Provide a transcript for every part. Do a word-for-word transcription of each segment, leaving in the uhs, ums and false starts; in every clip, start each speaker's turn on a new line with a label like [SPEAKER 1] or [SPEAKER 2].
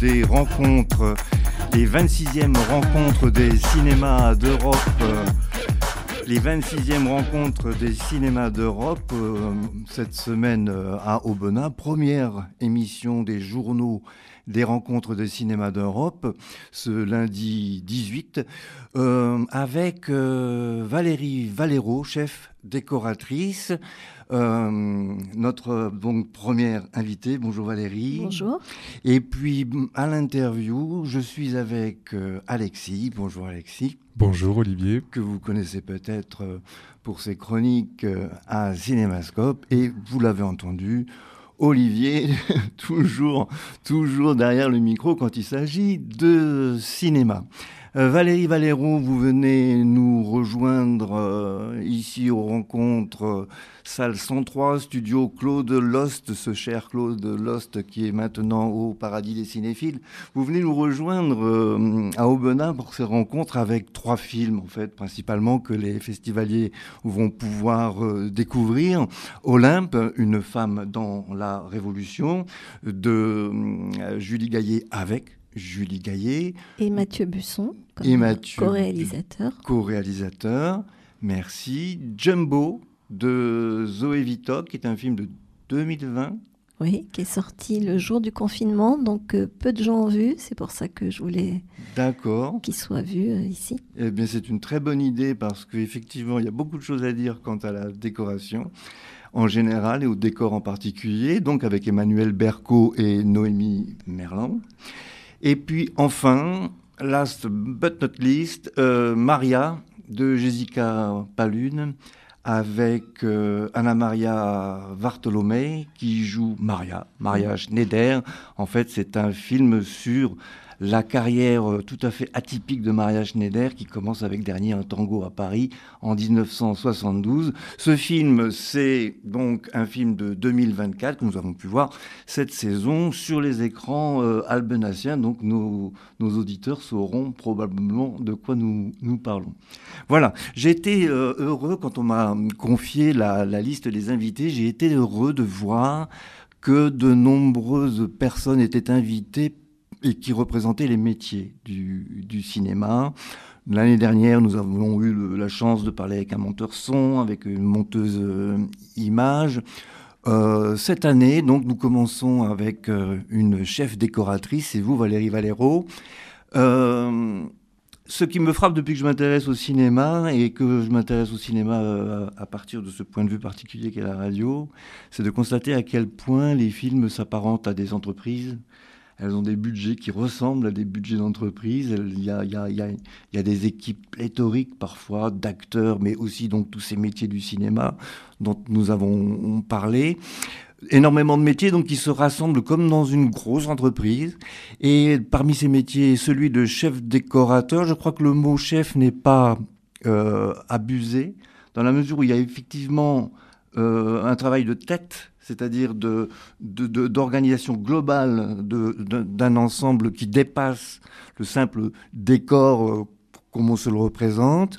[SPEAKER 1] des rencontres, les vingt-sixièmes rencontres des cinémas d'Europe. Euh, les vingt-sixièmes rencontres des cinémas d'Europe, euh, cette semaine euh, à Aubenas, première émission des journaux des rencontres des cinémas d'Europe, ce lundi dix-huit, euh, avec euh, Valérie Valero, chef décoratrice, euh, notre donc première invitée. Bonjour Valérie.
[SPEAKER 2] Bonjour.
[SPEAKER 1] Et puis à l'interview, je suis avec euh, Alexis. Bonjour Alexis.
[SPEAKER 3] Bonjour Olivier.
[SPEAKER 1] Que vous connaissez peut-être euh, pour ses chroniques euh, à Cinémascope. Et vous l'avez entendu, Olivier, toujours, toujours derrière le micro quand il s'agit de cinéma. Euh, Valérie Valero, vous venez nous rejoindre euh, ici aux rencontres euh, salle cent trois, studio Claude Lost, ce cher Claude Lost qui est maintenant au paradis des cinéphiles. Vous venez nous rejoindre euh, à Aubenas pour ces rencontres avec trois films, en fait, principalement que les festivaliers vont pouvoir euh, découvrir. Olympe, une femme dans la Révolution, de euh, Julie Gaillet avec Julie Gaillet.
[SPEAKER 2] Et Mathieu Busson, comme
[SPEAKER 1] et Mathieu,
[SPEAKER 2] co-réalisateur.
[SPEAKER 1] Co-réalisateur, merci. Jumbo, de Zoé Vitoc, qui est un film de deux mille vingt.
[SPEAKER 2] Oui, qui est sorti le jour du confinement, donc euh, peu de gens ont vu, c'est pour ça que je voulais
[SPEAKER 1] D'accord.
[SPEAKER 2] qu'il soit vu euh, ici.
[SPEAKER 1] Eh bien, c'est une très bonne idée parce qu'effectivement, il y a beaucoup de choses à dire quant à la décoration en général et au décor en particulier, donc avec Emmanuel Berco et Noémie Merlan. Et puis enfin, last but not least, euh, Maria de Jessica Palune avec euh, Anna Maria Vartolomei qui joue Maria, Maria Schneider. En fait, c'est un film sur la carrière tout à fait atypique de Maria Schneider qui commence avec Dernier un tango à Paris en dix-neuf cent soixante-douze. Ce film, c'est donc un film de deux mille vingt-quatre que nous avons pu voir cette saison sur les écrans euh, albenaciens. Donc nos, nos auditeurs sauront probablement de quoi nous, nous parlons. Voilà, j'ai été euh, heureux quand on m'a confié la, la liste des invités. J'ai été heureux de voir que de nombreuses personnes étaient invitées et qui représentait les métiers du, du cinéma. L'année dernière, nous avons eu le, la chance de parler avec un monteur son, avec une monteuse euh, image. Euh, cette année, donc, nous commençons avec euh, une chef décoratrice, c'est vous, Valérie Valero. Euh, ce qui me frappe depuis que je m'intéresse au cinéma, et que je m'intéresse au cinéma euh, à partir de ce point de vue particulier qu'est la radio, c'est de constater à quel point les films s'apparentent à des entreprises. Elles ont des budgets qui ressemblent à des budgets d'entreprise. Il y a, il y a, il y a, il y a des équipes pléthoriques parfois d'acteurs, mais aussi donc tous ces métiers du cinéma dont nous avons parlé. Énormément de métiers donc qui se rassemblent comme dans une grosse entreprise. Et parmi ces métiers, celui de chef décorateur, je crois que le mot chef n'est pas euh, abusé, dans la mesure où il y a effectivement euh, un travail de tête, c'est-à-dire de, de, de, d'organisation globale de, de, d'un ensemble qui dépasse le simple décor euh, comme on se le représente.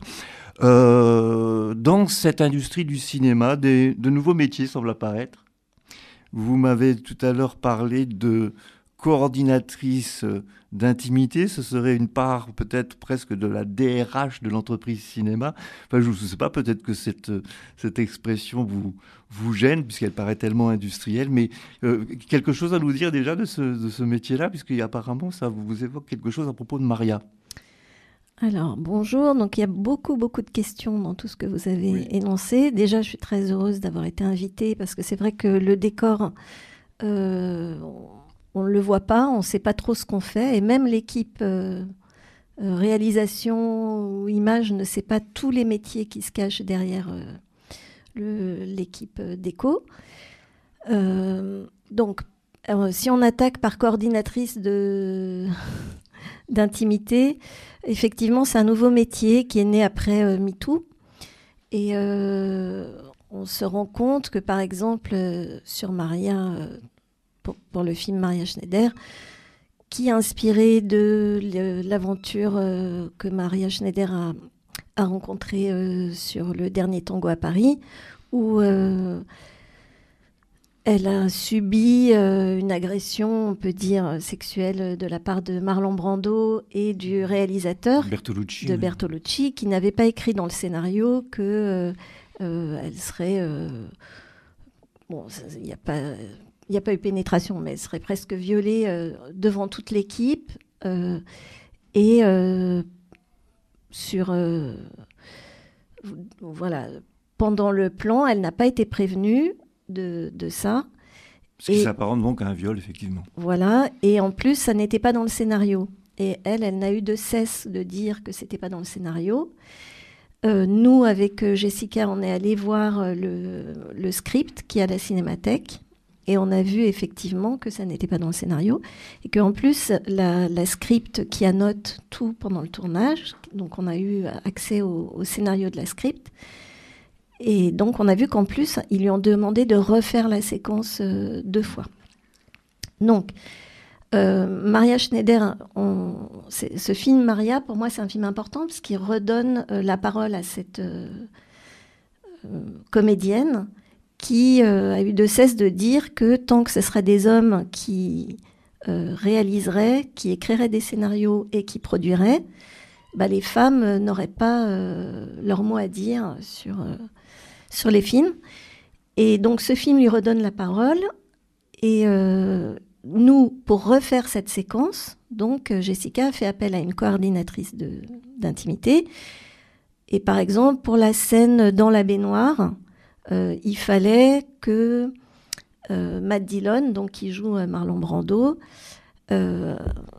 [SPEAKER 1] Euh, dans cette industrie du cinéma, des, de nouveaux métiers semblent apparaître. Vous m'avez tout à l'heure parlé de coordinatrice d'intimité, ce serait une part peut-être presque de la D R H de l'entreprise cinéma. Enfin, je ne sais pas, peut-être que cette, cette expression vous, vous gêne, puisqu'elle paraît tellement industrielle, mais euh, quelque chose à nous dire déjà de ce, de ce métier-là, puisqu'apparemment ça vous évoque quelque chose à propos de Maria.
[SPEAKER 2] Alors, bonjour. Donc, il y a beaucoup, beaucoup de questions dans tout ce que vous avez oui. énoncé. Déjà, je suis très heureuse d'avoir été invitée, parce que c'est vrai que le décor... Euh, on ne le voit pas, on ne sait pas trop ce qu'on fait, et même l'équipe euh, euh, réalisation ou image ne sait pas tous les métiers qui se cachent derrière euh, le, l'équipe déco. Euh, donc, euh, si on attaque par coordinatrice de, d'intimité, effectivement, c'est un nouveau métier qui est né après euh, MeToo, et euh, on se rend compte que, par exemple, euh, sur Maria... Euh, Pour, pour le film Maria Schneider, qui est inspiré de l'aventure euh, que Maria Schneider a, a rencontrée euh, sur le dernier tango à Paris, où euh, Elle a subi euh, une agression, on peut dire, sexuelle de la part de Marlon Brando et du réalisateur
[SPEAKER 1] Bertolucci,
[SPEAKER 2] de
[SPEAKER 1] oui.
[SPEAKER 2] Bertolucci, qui n'avait pas écrit dans le scénario que euh, euh, elle serait... Euh, bon, il n'y a pas... Il n'y a pas eu pénétration, mais elle serait presque violée euh, devant toute l'équipe. Euh, et euh, sur... Euh, voilà, pendant le plan, elle n'a pas été prévenue de, de ça.
[SPEAKER 1] Ce qui et, s'apparente donc à un viol, effectivement.
[SPEAKER 2] Voilà, et en plus, ça n'était pas dans le scénario. Et elle, elle n'a eu de cesse de dire que ce n'était pas dans le scénario. Euh, nous, avec Jessica, on est allé voir le, le script qui est à la Cinémathèque. Et on a vu effectivement que ça n'était pas dans le scénario. Et qu'en plus, la, la script qui annote tout pendant le tournage, donc on a eu accès au, au scénario de la script. Et donc on a vu qu'en plus, ils lui ont demandé de refaire la séquence euh, deux fois. Donc, euh, Maria Schneider, on, ce film Maria, pour moi, c'est un film important parce qu'il redonne euh, la parole à cette euh, euh, comédienne qui euh, a eu de cesse de dire que tant que ce seraient des hommes qui euh, réaliseraient, qui écriraient des scénarios et qui produiraient, bah, les femmes euh, n'auraient pas euh, leur mot à dire sur, euh, sur les films. Et donc ce film lui redonne la parole. Et euh, nous, pour refaire cette séquence, donc Jessica a fait appel à une coordinatrice de, d'intimité. Et par exemple, pour la scène dans la baignoire, Euh, il fallait que euh, Matt Dillon, donc, qui joue euh, Marlon Brando, euh,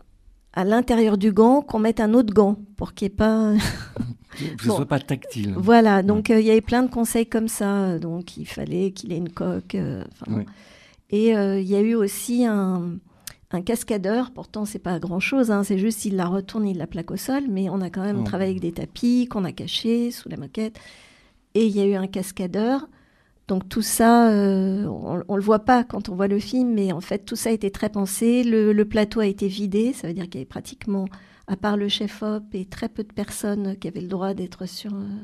[SPEAKER 2] à l'intérieur du gant, qu'on mette un autre gant pour qu'il n'y ait pas...
[SPEAKER 1] que ce ne bon. soit pas tactile.
[SPEAKER 2] Voilà, donc il ouais. euh, y avait plein de conseils comme ça. Donc il fallait qu'il ait une coque. Euh, ouais. Et il euh, y a eu aussi un, un cascadeur. Pourtant, ce n'est pas grand-chose. Hein, c'est juste qu'il la retourne, il la plaque au sol. Mais on a quand même oh. travaillé avec des tapis qu'on a cachés sous la moquette. Et il y a eu un cascadeur. Donc tout ça, euh, on ne le voit pas quand on voit le film, mais en fait, tout ça a été très pensé. Le, le plateau a été vidé, ça veut dire qu'il y avait pratiquement, à part le chef-op, et très peu de personnes qui avaient le droit d'être sur... Euh...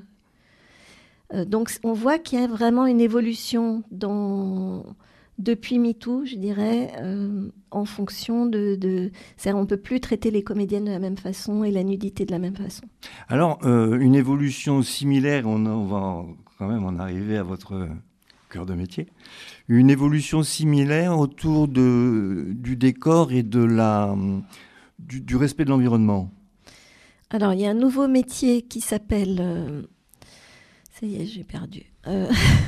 [SPEAKER 2] Euh, donc on voit qu'il y a vraiment une évolution dans... depuis MeToo, je dirais, euh, en fonction de... de... C'est-à-dire on ne peut plus traiter les comédiennes de la même façon et la nudité de la même façon.
[SPEAKER 1] Alors, euh, une évolution similaire, on, on va quand même en arriver à votre cœur de métier, une évolution similaire autour de, du décor et de la, du, du respect de l'environnement.
[SPEAKER 2] Alors, il y a un nouveau métier qui s'appelle... Euh... Ça y est, j'ai perdu. Euh...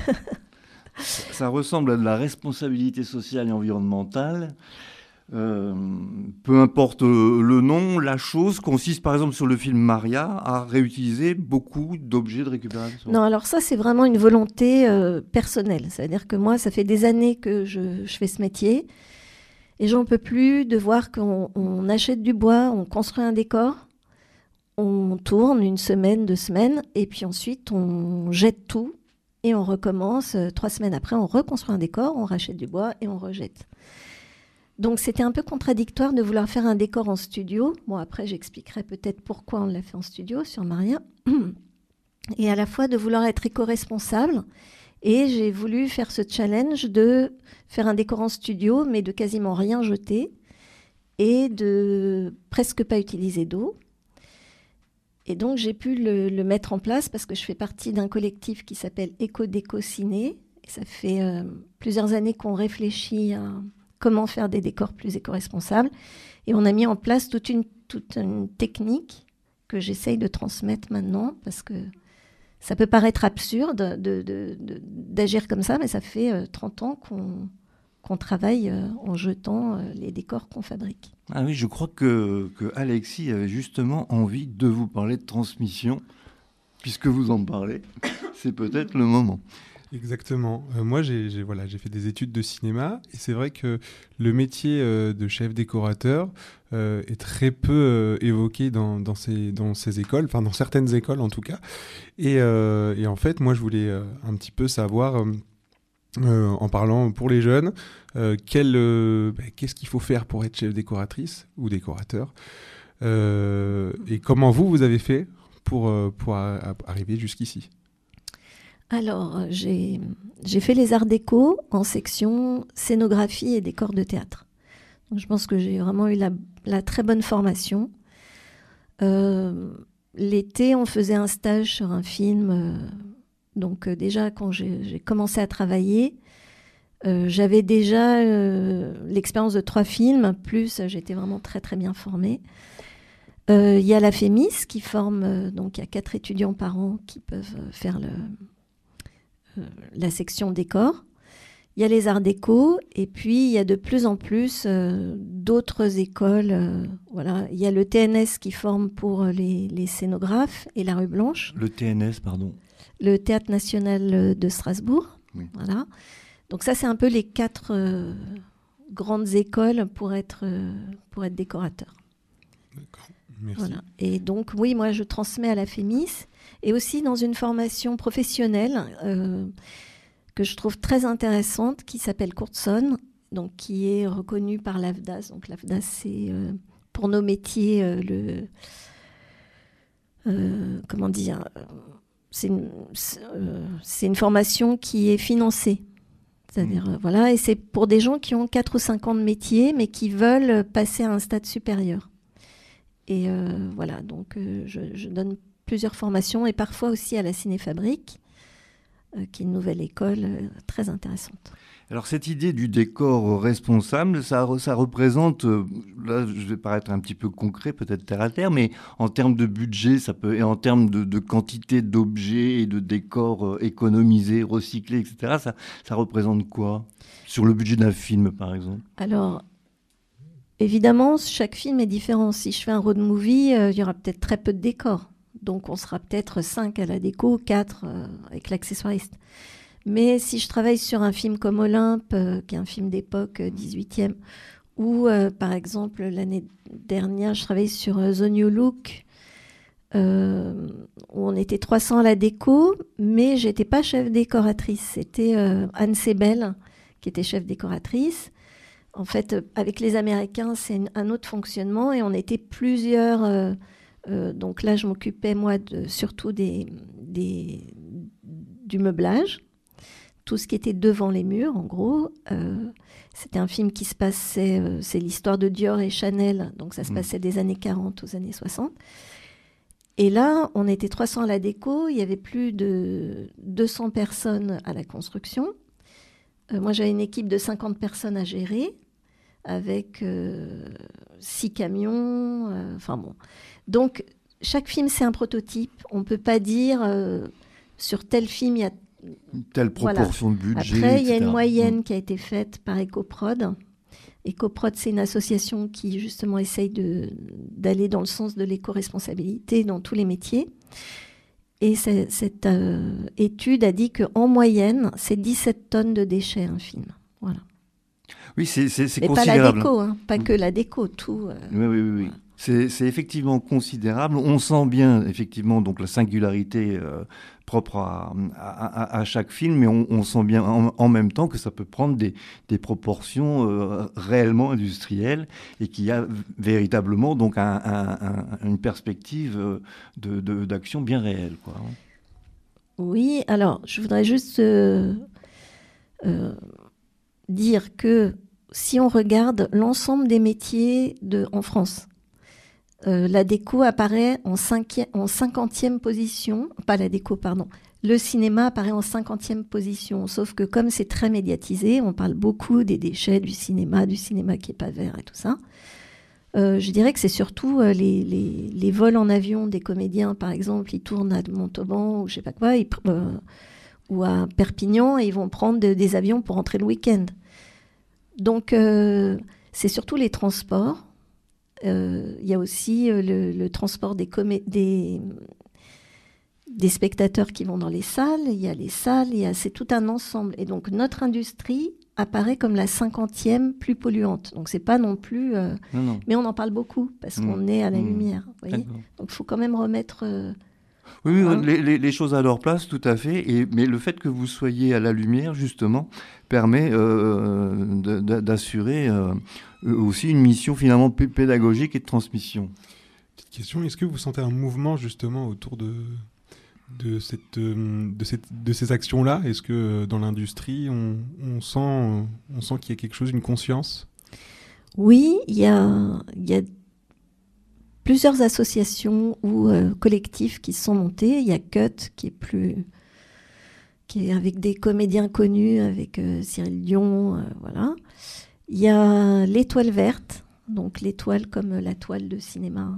[SPEAKER 1] Ça ressemble à de la responsabilité sociale et environnementale. Euh, peu importe le nom, la chose consiste par exemple sur le film Maria à réutiliser beaucoup d'objets de récupération.
[SPEAKER 2] Non, alors ça c'est vraiment une volonté euh, personnelle. C'est-à-dire que moi, ça fait des années que je, je fais ce métier et j'en peux plus de voir qu'on on achète du bois, on construit un décor, on tourne une semaine, deux semaines et puis ensuite on jette tout et on recommence. Trois semaines après, on reconstruit un décor, on rachète du bois et on rejette. Donc, c'était un peu contradictoire de vouloir faire un décor en studio. Bon, après, j'expliquerai peut-être pourquoi on l'a fait en studio sur Maria. Et à la fois de vouloir être éco-responsable. Et j'ai voulu faire ce challenge de faire un décor en studio, mais de quasiment rien jeter et de presque pas utiliser d'eau. Et donc, j'ai pu le, le mettre en place parce que je fais partie d'un collectif qui s'appelle Éco-Déco Ciné. Et ça fait euh, plusieurs années qu'on réfléchit à... comment faire des décors plus éco-responsables. Et on a mis en place toute une, toute une technique que j'essaye de transmettre maintenant, parce que ça peut paraître absurde de, de, de, d'agir comme ça, mais ça fait euh, trente ans qu'on, qu'on travaille euh, en jetant euh, les décors qu'on fabrique.
[SPEAKER 1] Ah oui, je crois que, que Alexis avait justement envie de vous parler de transmission, puisque vous en parlez. C'est peut-être le moment.
[SPEAKER 3] Exactement. Euh, moi, j'ai, j'ai, voilà, j'ai fait des études de cinéma et c'est vrai que le métier euh, de chef décorateur euh, est très peu euh, évoqué dans, dans, ces, dans ces écoles, enfin dans certaines écoles en tout cas. Et, euh, et en fait, moi, je voulais euh, un petit peu savoir, euh, euh, en parlant pour les jeunes, euh, quel, euh, bah, qu'est-ce qu'il faut faire pour être chef décoratrice ou décorateur euh, et comment vous, vous avez fait pour, euh, pour a, a, arriver jusqu'ici.
[SPEAKER 2] Alors, j'ai, j'ai fait les arts déco en section scénographie et décor de théâtre. Donc, je pense que j'ai vraiment eu la, la très bonne formation. Euh, l'été, on faisait un stage sur un film. Euh, donc, euh, déjà, quand j'ai, j'ai commencé à travailler, euh, j'avais déjà euh, l'expérience de trois films, plus euh, j'étais vraiment très, très bien formée. Il euh, y a la FEMIS qui forme, euh, donc il y a quatre étudiants par an qui peuvent euh, faire le, euh, la section décor. Il y a les arts déco, et puis il y a de plus en plus euh, d'autres écoles. Euh, voilà. Il y a le T N S qui forme pour les, les scénographes et la rue Blanche.
[SPEAKER 1] Le T N S, pardon.
[SPEAKER 2] Le Théâtre National de Strasbourg.
[SPEAKER 1] Oui.
[SPEAKER 2] Voilà. Donc ça, c'est un peu les quatre euh, grandes écoles pour être, euh, pour être décorateur.
[SPEAKER 3] D'accord, merci.
[SPEAKER 2] Voilà. Et donc, oui, moi, je transmets à la FEMIS, et aussi dans une formation professionnelle euh, que je trouve très intéressante, qui s'appelle Courtson, donc qui est reconnue par l'A F D A S. Donc l'A F D A S, c'est euh, pour nos métiers euh, le... Euh, comment dire c'est une, c'est, euh, c'est une formation qui est financée. C'est-à-dire, mmh. euh, voilà, et c'est pour des gens qui ont quatre ou cinq ans de métier, mais qui veulent passer à un stade supérieur. Et euh, voilà, donc euh, je, je donne plusieurs formations, et parfois aussi à la Cinéfabrique, euh, qui est une nouvelle école euh, très intéressante.
[SPEAKER 1] Alors cette idée du décor responsable, ça, ça représente, euh, là je vais paraître un petit peu concret, peut-être terre à terre, mais en termes de budget, ça peut, et en termes de, de quantité d'objets et de décors euh, économisés, recyclés, et cetera, ça, ça représente quoi sur le budget d'un film, par exemple?
[SPEAKER 2] Alors, évidemment, chaque film est différent. Si je fais un road movie, euh, il y aura peut-être très peu de décors. Donc on sera peut-être cinq à la déco, quatre euh, avec l'accessoiriste. Mais si je travaille sur un film comme Olympe, euh, qui est un film d'époque euh, dix-huitième, ou euh, par exemple l'année dernière, je travaillais sur euh, The New Look, euh, où on était trois cents à la déco, mais j'étais pas chef décoratrice. C'était euh, Anne Sebel qui était chef décoratrice. En fait, euh, avec les Américains, c'est une, un autre fonctionnement, et on était plusieurs. Euh, euh, donc là, je m'occupais moi de, surtout des, des, du meublage. Tout ce qui était devant les murs, en gros. Euh, c'était un film qui se passait... Euh, c'est l'histoire de Dior et Chanel. Donc, ça se passait des années quarante aux années soixante. Et là, on était trois cents à la déco. Il y avait plus de deux cents personnes à la construction. Euh, moi, j'avais une équipe de cinquante personnes à gérer, avec euh, six camions. Euh, enfin bon. Donc, chaque film, c'est un prototype. On ne peut pas dire... Euh, sur tel film, il y a
[SPEAKER 1] telle proportion voilà. de budget.
[SPEAKER 2] Après, il y a
[SPEAKER 1] et cetera.
[SPEAKER 2] une moyenne mmh. qui a été faite par Ecoprod. Ecoprod, c'est une association qui, justement, essaye de, d'aller dans le sens de l'éco-responsabilité dans tous les métiers. Et cette euh, étude a dit qu'en moyenne, c'est dix-sept tonnes de déchets, un film. Voilà.
[SPEAKER 1] Oui, c'est, c'est, c'est
[SPEAKER 2] Mais
[SPEAKER 1] considérable.
[SPEAKER 2] pas la déco, hein, pas mmh. que la déco, tout. Euh,
[SPEAKER 1] oui, oui, oui. oui. Voilà. C'est, c'est effectivement considérable. On sent bien, effectivement, donc la singularité euh, propre à, à, à chaque film, mais on, on sent bien en, en même temps que ça peut prendre des, des proportions euh, réellement industrielles, et qu'il y a véritablement donc un, un, un, une perspective de, de, d'action bien réelle, quoi.
[SPEAKER 2] Oui, alors je voudrais juste euh, euh, dire que si on regarde l'ensemble des métiers de, en France, Euh, la déco apparaît en, cinquième, en cinquantième position, pas la déco, pardon, le cinéma apparaît en cinquantième position, sauf que comme c'est très médiatisé, on parle beaucoup des déchets du cinéma, du cinéma qui n'est pas vert et tout ça. Euh, je dirais que c'est surtout euh, les, les, les vols en avion des comédiens, par exemple, ils tournent à Montauban ou je sais pas quoi, ils, euh, ou à Perpignan, et ils vont prendre de, des avions pour rentrer le week-end. Donc euh, c'est surtout les transports. Il euh, y a aussi euh, le, le transport des, comé- des, des spectateurs qui vont dans les salles, il y a les salles, y a, c'est tout un ensemble. Et donc notre industrie apparaît comme la cinquantième plus polluante. Donc c'est pas non plus... Euh, non, non. Mais on en parle beaucoup, parce mmh. qu'on est à la mmh. lumière. Vous voyez. Donc il faut quand même remettre... Euh,
[SPEAKER 1] Oui, oui hein. les, les, les choses à leur place, tout à fait. Et, mais le fait que vous soyez à la lumière, justement, permet euh, de, de, d'assurer euh, aussi une mission finalement pédagogique et de transmission.
[SPEAKER 3] Petite question, est-ce que vous sentez un mouvement justement autour de, de, cette, de, cette, de ces actions-là? Est-ce que dans l'industrie, on, on sent, on sent qu'il y a quelque chose, une conscience?
[SPEAKER 2] Oui, il y a, il y a plusieurs associations ou euh, collectifs qui se sont montés. Il y a Cut qui est plus, qui est avec des comédiens connus, avec euh, Cyril Dion, euh, voilà. Il y a l'Étoile verte, donc l'étoile comme la toile de cinéma.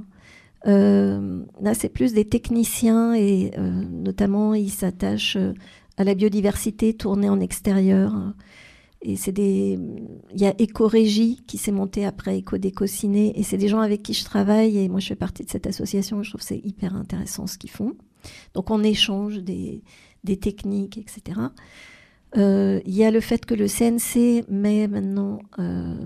[SPEAKER 2] Euh, là, c'est plus des techniciens et euh, notamment ils s'attachent à la biodiversité tournée en extérieur. Et c'est des, il y a Éco-Régie qui s'est montée après Éco-Déco-Ciné et c'est des gens avec qui je travaille et moi je fais partie de cette association et je trouve que c'est hyper intéressant ce qu'ils font. Donc on échange des, des techniques, et cetera. Euh, il y a le fait que le C N C met maintenant euh,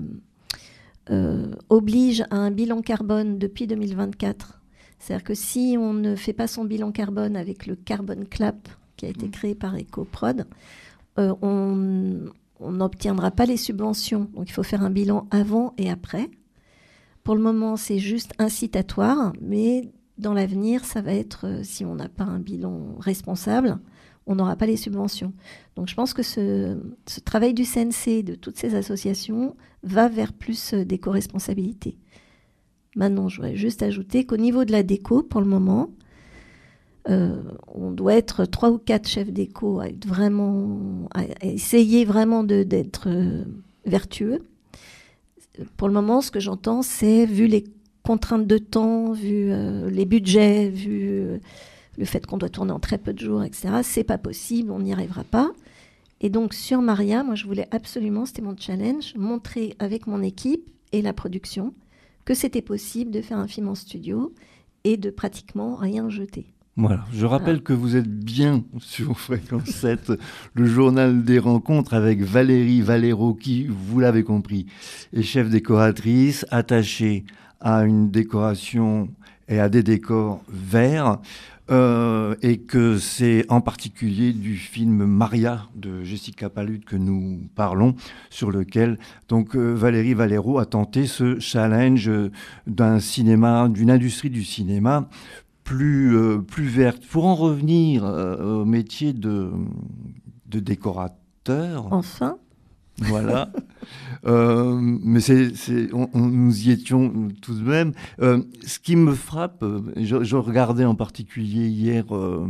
[SPEAKER 2] euh, oblige à un bilan carbone depuis deux mille vingt-quatre. C'est-à-dire que si on ne fait pas son bilan carbone avec le Carbon Clap qui a été créé par EcoProd, euh, on on n'obtiendra pas les subventions. Donc il faut faire un bilan avant et après. Pour le moment, c'est juste incitatoire, mais dans l'avenir, ça va être, euh, si on n'a pas un bilan responsable, on n'aura pas les subventions. Donc je pense que ce, ce travail du C N C, de toutes ces associations, va vers plus d'éco-responsabilité. Maintenant, je voudrais juste ajouter qu'au niveau de la déco, pour le moment, euh, on doit être trois ou quatre chefs déco à, être vraiment, à essayer vraiment de, d'être euh, vertueux. Pour le moment, ce que j'entends, c'est, vu les contraintes de temps, vu euh, les budgets, vu euh, le fait qu'on doit tourner en très peu de jours, et cetera, c'est pas possible, on n'y arrivera pas. Et donc, sur Maria, moi, je voulais absolument, c'était mon challenge, montrer avec mon équipe et la production que c'était possible de faire un film en studio et de pratiquement rien jeter.
[SPEAKER 1] Voilà, je rappelle voilà. que vous êtes bien sur Fréquence sept, le journal des rencontres avec Valérie Valero qui, vous l'avez compris, est chef décoratrice, attachée à une décoration et à des décors verts, euh, et que c'est en particulier du film Maria de Jessica Palud que nous parlons, sur lequel donc euh, Valérie Valero a tenté ce challenge d'un cinéma, d'une industrie du cinéma plus, euh, plus verte. Pour en revenir euh, au métier de, de décorateur.
[SPEAKER 2] Enfin.
[SPEAKER 1] Voilà. euh, mais c'est, c'est, on, on, nous y étions tout de même. Euh, ce qui me frappe, je, je regardais en particulier hier euh,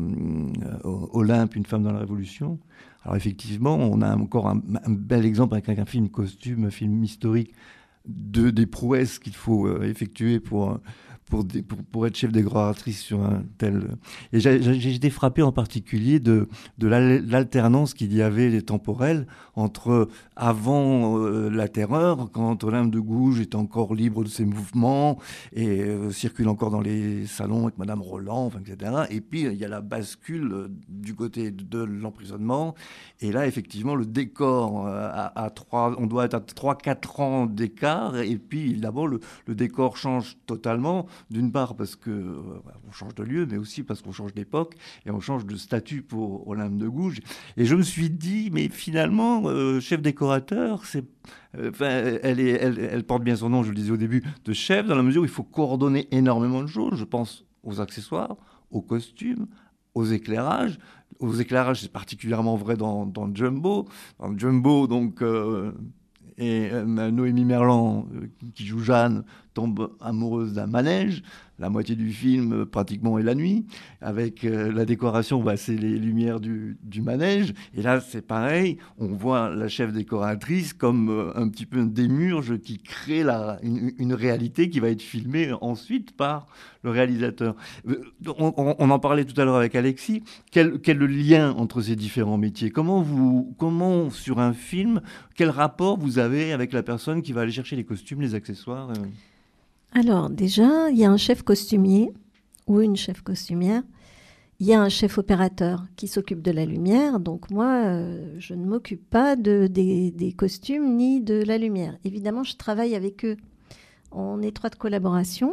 [SPEAKER 1] Olympe, une femme dans la Révolution. Alors effectivement, on a encore un, un bel exemple avec un film costume, un film historique de, des prouesses qu'il faut euh, effectuer pour... Pour, des, pour, pour être chef décoratrice sur un tel... Et j'ai, j'ai été frappé en particulier de, de l'alternance qu'il y avait des temporels entre avant euh, la terreur, quand Olympe de Gouges est encore libre de ses mouvements et euh, circule encore dans les salons avec Madame Roland, enfin, et cetera. Et puis il y a la bascule euh, du côté de, de l'emprisonnement. Et là, effectivement, le décor, euh, à, à trois, on doit être à trois quatre ans d'écart. Et puis d'abord, le, le décor change totalement. D'une part parce qu'on euh, change de lieu, mais aussi parce qu'on change d'époque et on change de statut pour Olympe de Gouges. Et je me suis dit, mais finalement, euh, chef décorateur, c'est, euh, elle, est, elle, elle porte bien son nom, je le disais au début, de chef, dans la mesure où il faut coordonner énormément de choses. Je pense aux accessoires, aux costumes, aux éclairages. Aux éclairages, c'est particulièrement vrai dans, dans le Jumbo. Dans le Jumbo, donc... Euh, Et euh, Noémie Merlan, euh, qui joue Jeanne, tombe amoureuse d'un manège. La moitié du film, euh, pratiquement, est la nuit. Avec euh, la décoration, bah, c'est les lumières du, du manège. Et là, c'est pareil. On voit la chef décoratrice comme euh, un petit peu un démurge qui crée la, une, une réalité qui va être filmée ensuite par le réalisateur. Euh, on, on, on en parlait tout à l'heure avec Alexis. Quel, quel lien entre ces différents métiers ? Comment, vous, comment, sur un film, quel rapport vous avez avec la personne qui va aller chercher les costumes, les accessoires ? euh...
[SPEAKER 2] Alors, déjà, il y a un chef costumier ou une chef costumière. Il y a un chef opérateur qui s'occupe de la lumière. Donc, moi, euh, je ne m'occupe pas de, des, des costumes ni de la lumière. Évidemment, je travaille avec eux en étroite collaboration.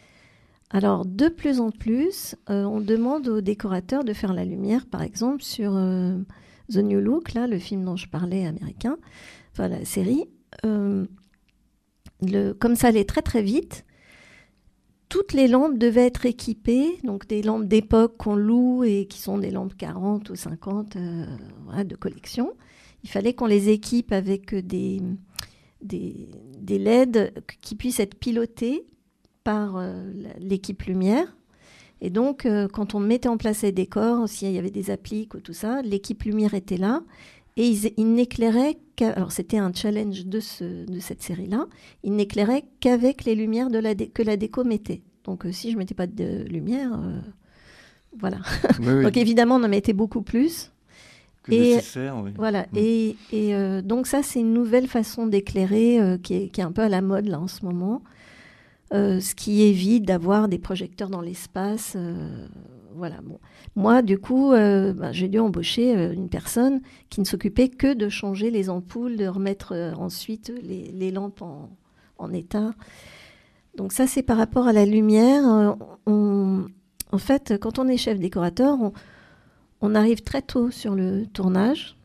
[SPEAKER 2] Alors, de plus en plus, euh, on demande aux décorateurs de faire la lumière, par exemple, sur euh, The New Look, là, le film dont je parlais, américain, enfin, la série. Euh, le, comme ça allait très, très vite, toutes les lampes devaient être équipées, donc des lampes d'époque qu'on loue et qui sont des lampes quarante ou cinquante euh, voilà, de collection. Il fallait qu'on les équipe avec des, des, des L E D qui puissent être pilotés par euh, l'équipe lumière. Et donc, euh, quand on mettait en place les décors, s'il y avait des appliques ou tout ça, l'équipe lumière était là. Et ils, ils n'éclairaient qu'à... Alors, c'était un challenge de, ce, de cette série-là. Ils n'éclairaient qu'avec les lumières de la dé... que la déco mettait. Donc, euh, si je ne mettais pas de lumière, euh, voilà. Oui, oui. Donc, évidemment, on en mettait beaucoup plus.
[SPEAKER 1] Que et, nécessaire, oui.
[SPEAKER 2] Voilà.
[SPEAKER 1] Mmh.
[SPEAKER 2] Et, et euh, donc, ça, c'est une nouvelle façon d'éclairer euh, qui, est, qui est un peu à la mode, là, en ce moment. Euh, ce qui évite d'avoir des projecteurs dans l'espace. Euh, voilà. Bon. Moi, du coup, euh, ben, j'ai dû embaucher euh, une personne qui ne s'occupait que de changer les ampoules, de remettre euh, ensuite les, les lampes en, en état. Donc ça, c'est par rapport à la lumière. Euh, on, en fait, quand on est chef décorateur, on, on arrive très tôt sur le tournage.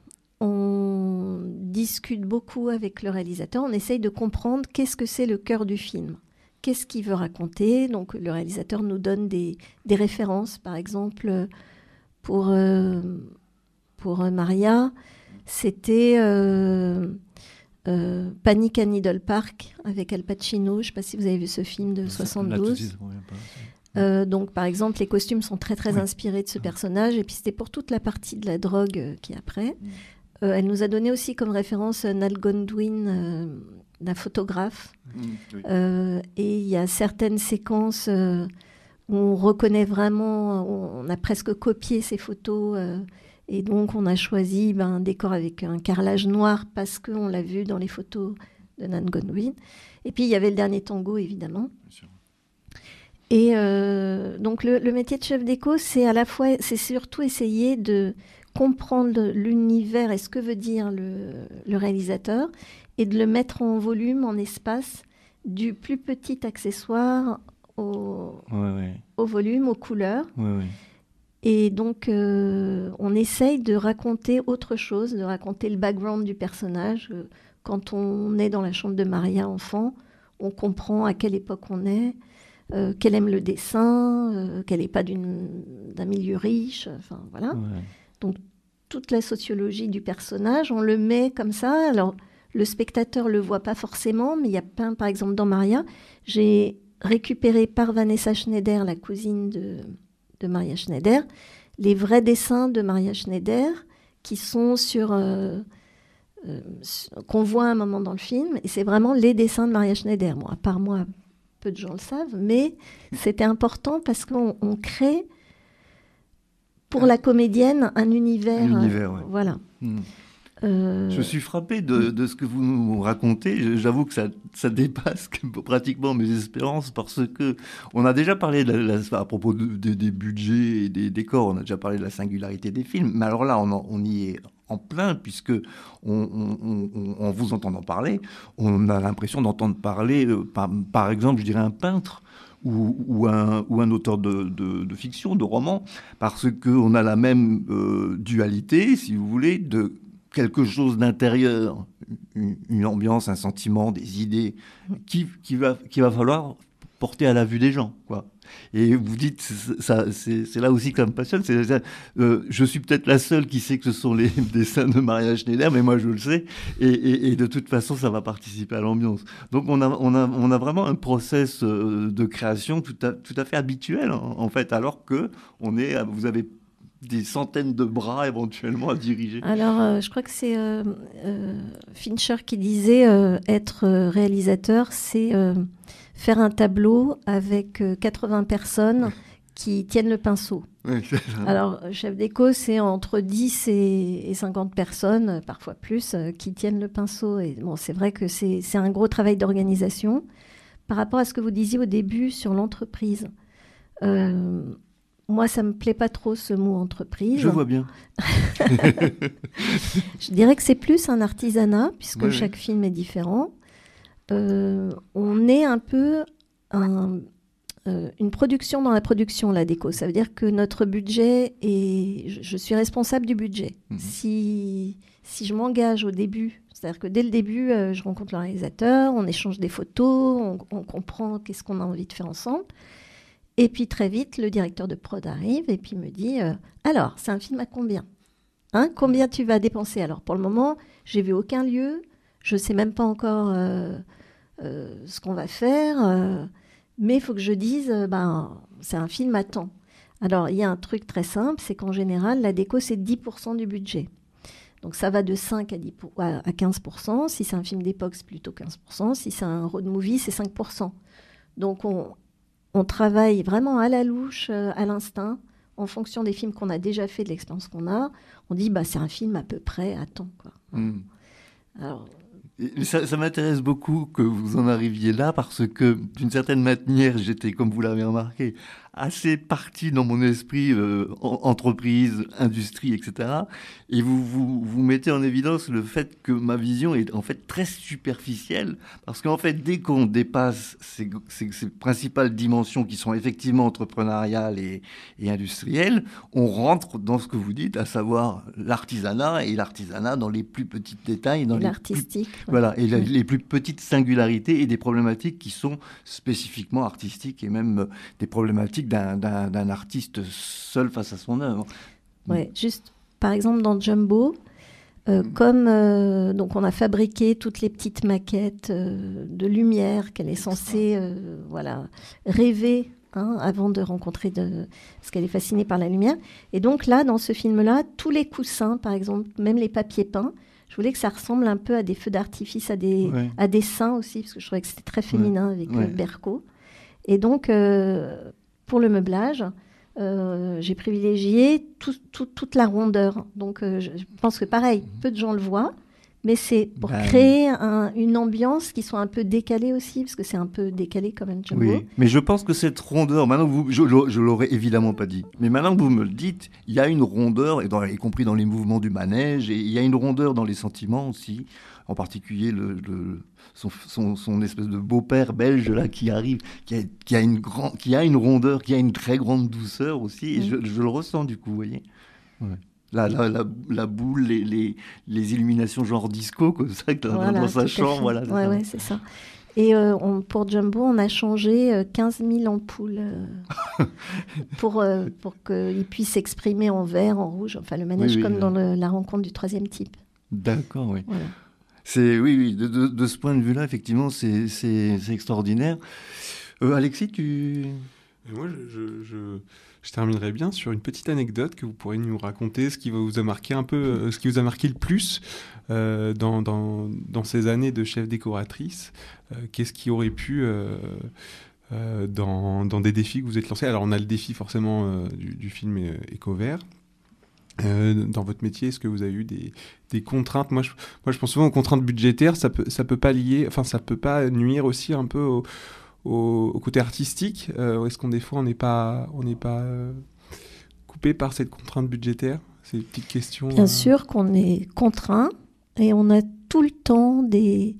[SPEAKER 2] On discute beaucoup avec le réalisateur. On essaye de comprendre qu'est-ce que c'est le cœur du film. Qu'est-ce qu'il veut raconter? Donc, le réalisateur nous donne des, des références. Par exemple, pour, euh, pour Maria, c'était euh, euh, Panic à Needle Park avec Al Pacino. Je ne sais pas si vous avez vu ce film de soixante-douze. Euh, donc, par exemple, les costumes sont très, très oui. inspirés de ce personnage. Et puis, c'était pour toute la partie de la drogue euh, qui est après. Mm. Euh, elle nous a donné aussi comme référence Nal Gondwyn, euh, d'un photographe. Mmh, oui. euh, et il y a certaines séquences euh, où on reconnaît vraiment, on a presque copié ces photos. Euh, et donc, on a choisi ben, un décor avec un carrelage noir parce qu'on l'a vu dans les photos de Nal Gondwyn. Et puis, il y avait le dernier tango, évidemment. Bien sûr. Et euh, donc, le, le métier de chef déco, c'est à la fois, c'est surtout essayer de comprendre l'univers et ce que veut dire le, le réalisateur et de le mettre en volume, en espace, du plus petit accessoire au,
[SPEAKER 1] ouais, ouais.
[SPEAKER 2] au volume, aux couleurs.
[SPEAKER 1] Ouais, ouais.
[SPEAKER 2] Et donc, euh, on essaye de raconter autre chose, de raconter le background du personnage. Quand on est dans la chambre de Maria, enfant, on comprend à quelle époque on est, euh, qu'elle aime le dessin, euh, qu'elle n'est pas d'une, d'un milieu riche, enfin voilà. Ouais. Donc, toute la sociologie du personnage, on le met comme ça. Alors, le spectateur ne le voit pas forcément, mais il y a plein, par exemple, dans Maria, j'ai récupéré par Vanessa Schneider, la cousine de, de Maria Schneider, les vrais dessins de Maria Schneider qui sont sur... Euh, euh, qu'on voit à un moment dans le film. Et c'est vraiment les dessins de Maria Schneider. Bon, à part moi, peu de gens le savent, mais c'était important parce qu'on on crée... pour la comédienne, un univers.
[SPEAKER 1] Un univers, ouais.
[SPEAKER 2] Voilà.
[SPEAKER 1] Mmh. Euh... Je suis frappé de, de ce que vous nous racontez. J'avoue que ça, ça dépasse pratiquement mes espérances parce que on a déjà parlé de la, la, à propos de, de, des budgets et des décors. On a déjà parlé de la singularité des films. Mais alors là, on, en, on y est en plein puisque on, on, on, en vous entendant parler, on a l'impression d'entendre parler, euh, par, par exemple, je dirais un peintre. Ou, ou, un, ou un auteur de, de, de fiction, de roman, parce qu'on a la même euh, dualité, si vous voulez, de quelque chose d'intérieur, une, une ambiance, un sentiment, des idées, qui, qui, va, qui va falloir porter à la vue des gens, quoi. Et vous dites, ça, c'est, c'est là aussi que ça me passionne. C'est, euh, je suis peut-être la seule qui sait que ce sont les dessins de Maria Schneider, mais moi je le sais. Et, et, et de toute façon, ça va participer à l'ambiance. Donc on a, on a, on a vraiment un process de création tout à, tout à fait habituel, en, en fait, alors que on est, vous avez des centaines de bras éventuellement à diriger.
[SPEAKER 2] Alors, euh, je crois que c'est euh, euh, Fincher qui disait euh, être réalisateur, c'est euh, faire un tableau avec euh, quatre-vingts personnes ouais. qui tiennent le pinceau.
[SPEAKER 1] Oui, c'est ça.
[SPEAKER 2] Alors, chef déco, c'est entre dix et, et cinquante personnes, parfois plus, euh, qui tiennent le pinceau. Et bon, c'est vrai que c'est, c'est un gros travail d'organisation. Par rapport à ce que vous disiez au début sur l'entreprise, euh, moi, ça ne me plaît pas trop ce mot entreprise.
[SPEAKER 1] Je vois bien.
[SPEAKER 2] Je dirais que c'est plus un artisanat, puisque
[SPEAKER 1] oui,
[SPEAKER 2] chaque
[SPEAKER 1] oui.
[SPEAKER 2] film est différent. Euh, on est un peu un, euh, une production dans la production, la déco. Ça veut dire que notre budget, est, je, je suis responsable du budget. Mmh. Si, si je m'engage au début, C'est-à-dire que dès le début, euh, je rencontre le réalisateur, on échange des photos, on, on comprend qu'est-ce qu'on a envie de faire ensemble. Et puis très vite, le directeur de prod arrive et puis me dit euh, « Alors, c'est un film à combien hein, combien tu vas dépenser ?» Alors pour le moment, j'ai vu aucun lieu, je ne sais même pas encore euh, euh, ce qu'on va faire, euh, mais il faut que je dise euh, ben, c'est un film à temps. Alors il y a un truc très simple, c'est qu'en général, la déco, c'est dix pour cent du budget. Donc ça va de cinq à, dix pour, à quinze pour cent. Si c'est un film d'époque, c'est plutôt quinze pour cent. Si c'est un road movie, c'est cinq pour cent. Donc on, on travaille vraiment à la louche, euh, à l'instinct, en fonction des films qu'on a déjà fait, de l'expérience qu'on a. On dit, bah, c'est un film à peu près à temps, quoi.
[SPEAKER 1] Mmh.
[SPEAKER 2] Alors,
[SPEAKER 1] Et ça, ça m'intéresse beaucoup que vous en arriviez là, parce que d'une certaine manière, j'étais, comme vous l'avez remarqué, assez parti dans mon esprit euh, en, entreprise, industrie, et cetera. Et vous, vous vous mettez en évidence le fait que ma vision est en fait très superficielle, parce qu'en fait, dès qu'on dépasse ces, ces, ces principales dimensions qui sont effectivement entrepreneuriales et, et industrielles, on rentre dans ce que vous dites, à savoir l'artisanat, et l'artisanat dans les plus petits détails, dans les
[SPEAKER 2] l'artistique.
[SPEAKER 1] Plus,
[SPEAKER 2] ouais.
[SPEAKER 1] Voilà, et la,
[SPEAKER 2] Ouais.
[SPEAKER 1] les plus petites singularités et des problématiques qui sont spécifiquement artistiques, et même des problématiques d'un, d'un, d'un artiste seul face à son œuvre.
[SPEAKER 2] Ouais, juste, par exemple, dans Jumbo, euh, mmh. comme euh, donc on a fabriqué toutes les petites maquettes euh, de lumière qu'elle est censée euh, voilà, rêver hein, avant de rencontrer, de... parce qu'elle est fascinée par la lumière. Et donc là, dans ce film-là, tous les coussins, par exemple, même les papiers peints, je voulais que ça ressemble un peu à des feux d'artifice, à des, ouais. à des seins aussi, parce que je trouvais que c'était très féminin ouais. avec ouais. Euh, Berco. Et donc, euh, pour le meublage, euh, j'ai privilégié tout, tout, toute la rondeur. Donc, euh, je pense que pareil, peu de gens le voient, mais c'est pour ben... créer un, une ambiance qui soit un peu décalée aussi, parce que c'est un peu décalé quand même, Jumbo.
[SPEAKER 1] Oui, mais je pense que cette rondeur, maintenant vous, je ne l'aurais évidemment pas dit, mais maintenant que vous me le dites, il y a une rondeur, et dans, y compris dans les mouvements du manège, et il y a une rondeur dans les sentiments aussi, en particulier le, le, son, son, son espèce de beau-père belge là qui arrive, qui a, qui, a une grand, qui a une rondeur, qui a une très grande douceur aussi, et mmh. je, je le ressens du coup, vous voyez. Ouais. La, la, la, la boule, les, les, les illuminations genre disco, comme ça, dans, voilà, dans sa chambre. Voilà,
[SPEAKER 2] c'est ouais, ça. Ouais, c'est ça. Et euh, on, pour Jumbo, on a changé euh, quinze mille ampoules euh, pour, euh, pour qu'ils puissent s'exprimer en vert, en rouge, enfin le manège oui, oui, comme oui. dans le, la rencontre du troisième type.
[SPEAKER 1] D'accord, oui. Voilà. C'est, oui, oui, de, de, de ce point de vue-là, effectivement, c'est, c'est, c'est extraordinaire. Euh, Alexis, tu...
[SPEAKER 3] Et moi, je... je, je... Je terminerai bien sur une petite anecdote que vous pourrez nous raconter, ce qui vous a marqué un peu, euh, ce qui vous a marqué le plus euh, dans, dans, dans ces années de chef décoratrice. Euh, qu'est-ce qui aurait pu, euh, euh, dans, dans des défis que vous êtes lancés. Alors, on a le défi forcément euh, du, du film Éco-Vert. Euh, dans votre métier, est-ce que vous avez eu des, des contraintes ? Moi je, moi, je pense souvent aux contraintes budgétaires. Ça peut, ça peut pas lier, enfin, ça peut pas nuire aussi un peu au Au, au côté artistique, euh, est-ce qu'on des fois on n'est pas, on n'est pas euh, coupé par cette contrainte budgétaire ? C'est une petite question.
[SPEAKER 2] Bien
[SPEAKER 3] euh...
[SPEAKER 2] sûr qu'on est contraint et on a tout le temps des,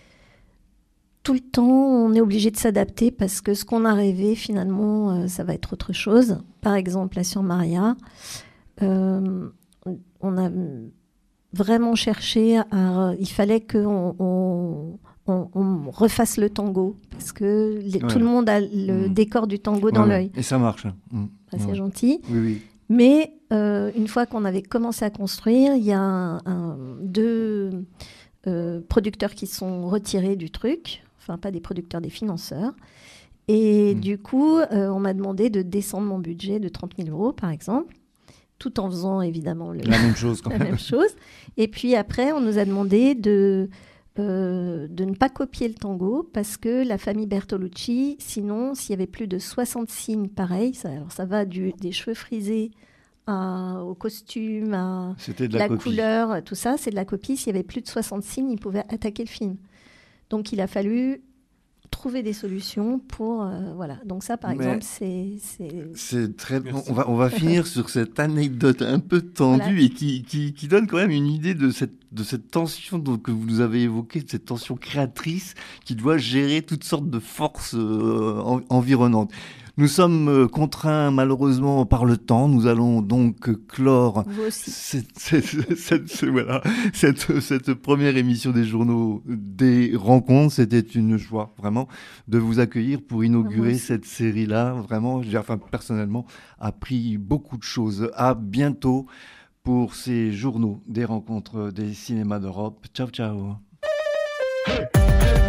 [SPEAKER 2] tout le temps on est obligé de s'adapter parce que ce qu'on a rêvé finalement euh, ça va être autre chose. Par exemple là sur Maria, euh, on a vraiment cherché à, il fallait que on, on On, on refasse le tango parce que les, ouais. tout le monde a le mmh. décor du tango ouais, dans ouais. l'œil.
[SPEAKER 1] Et ça marche. Mmh.
[SPEAKER 2] Ça, c'est
[SPEAKER 1] ouais.
[SPEAKER 2] gentil.
[SPEAKER 1] Oui, oui.
[SPEAKER 2] Mais euh, une fois qu'on avait commencé à construire, il y a un, un, deux euh, producteurs qui sont retirés du truc. Enfin, pas des producteurs, des financeurs. Et mmh. du coup, euh, on m'a demandé de descendre mon budget de trente mille euros, par exemple, tout en faisant évidemment le,
[SPEAKER 1] la même chose. Quand
[SPEAKER 2] la
[SPEAKER 1] même.
[SPEAKER 2] même chose. Et puis après, on nous a demandé de Euh, de ne pas copier le tango parce que la famille Bertolucci, sinon, s'il y avait plus de soixante signes pareils, ça, alors ça va du, des cheveux frisés à, au costume, à
[SPEAKER 1] C'était de la,
[SPEAKER 2] la
[SPEAKER 1] copie.
[SPEAKER 2] couleur, tout ça, c'est de la copie. S'il y avait plus de soixante signes, ils pouvaient attaquer le film. Donc il a fallu trouver des solutions pour... Euh, voilà. Donc ça, par Mais exemple, c'est... C'est,
[SPEAKER 1] c'est très... On va, on va finir sur cette anecdote un peu tendue voilà. et qui, qui, qui donne quand même une idée de cette, de cette tension donc, que vous nous avez évoquée, de cette tension créatrice qui doit gérer toutes sortes de forces euh, en, environnantes. Nous sommes contraints malheureusement par le temps. Nous allons donc clore cette, cette, cette, voilà, cette, cette première émission des journaux des rencontres. C'était une joie vraiment de vous accueillir pour inaugurer cette série-là. Vraiment, j'ai enfin, personnellement appris beaucoup de choses. À bientôt pour ces journaux des rencontres des cinémas d'Europe. Ciao, ciao. Hey, hey.